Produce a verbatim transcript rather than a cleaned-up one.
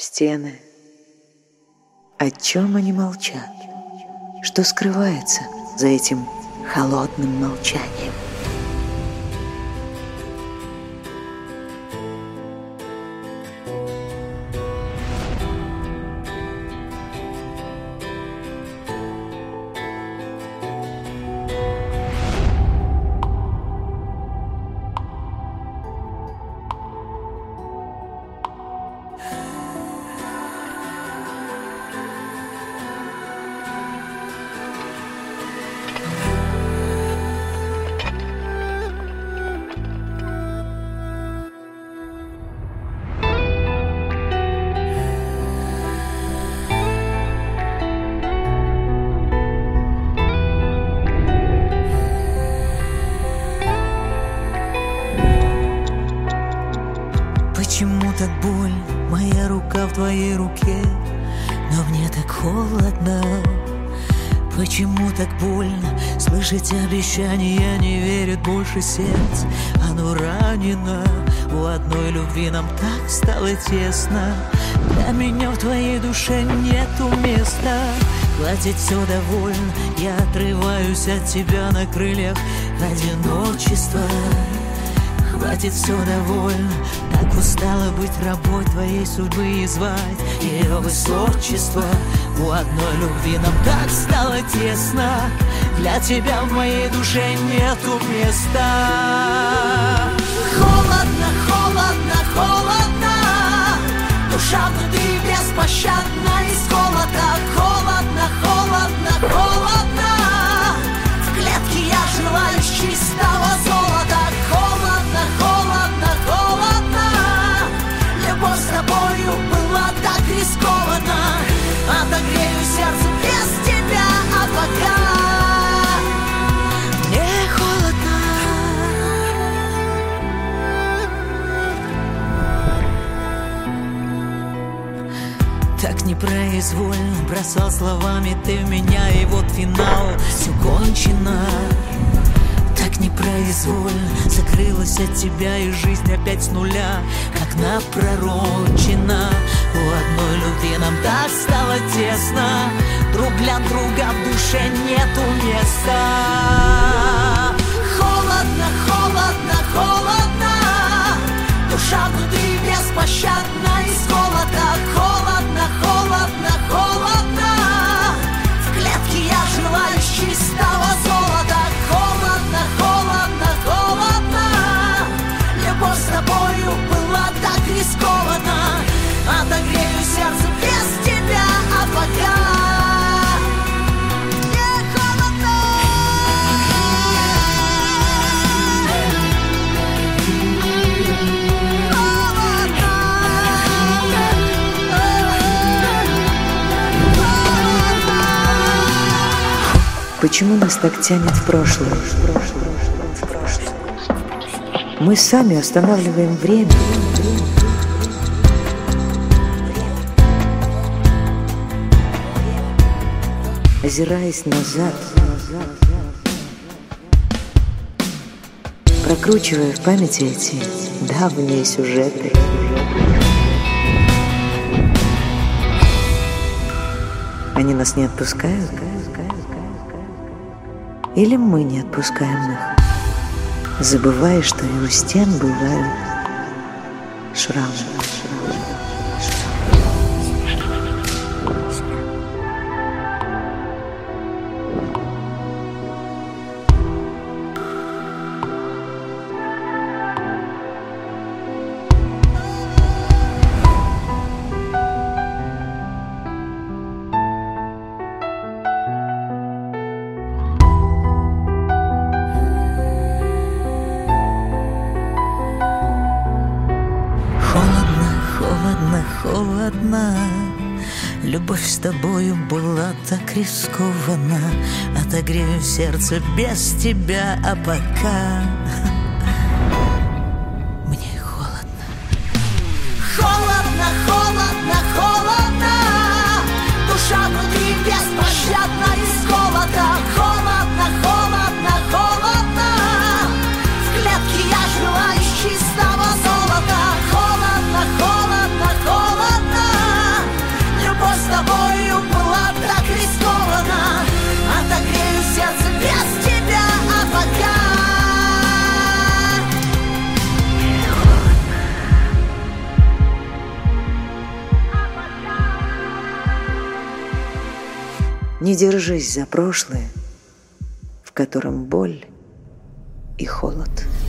стены. О чем они молчат? Что скрывается за этим холодным молчанием? Почему так больно, моя рука в твоей руке, но мне так холодно? Почему так больно слышать обещания, не верит больше сердце, оно ранено. У одной любви нам так стало тесно, для меня в твоей душе нету места. Хватит, все довольно, я отрываюсь от тебя на крыльях одиночества. Хватит, все довольно, так устала быть рабой твоей судьбы и звать ее высочество. У одной любви нам так стало тесно, для тебя в моей душе нету места. Холодно, холодно, холодно, душа внутри беспощадна из холода. Холодно, холодно, холодно, в клетке я желаю чистого золота. Холодно, холодно, холодно, любовь с тобою была так рискована. Отогрею сердце без тебя, а пока мне холодно. Так непроизвольно бросал словами ты в меня, и вот финал, все кончено. Так непроизвольно закрылась от тебя, и жизнь опять с нуля, как напророчена. У одной любви нам так стало тесно, друг для друга в душе нету места. Холодно, холодно, холодно, душа внутри беспощадна из холода. Холодно, холодно, холодно, в клетке я желаю чистого золота. Холодно, холодно, холодно, любовь с тобою была так рискована. Отогрею сердце без тебя, а пока мне холодно. Почему нас так тянет в прошлое? Мы сами останавливаем время. Озираясь назад, прокручивая в памяти эти давние сюжеты. Они нас не отпускают? Или мы не отпускаем их, забывая, что и у стен бывают шрамы? Холодно, любовь с тобою была так рискована. Отогрею сердце без тебя, а пока мне холодно. Холодно, холодно, холодно, душа внутри беспощадна из холода. Холодно, холодно, холодно, в клетке я желаю чистого золота. Холодно, холодно, холодно, Не держись за прошлое, в котором боль и холод.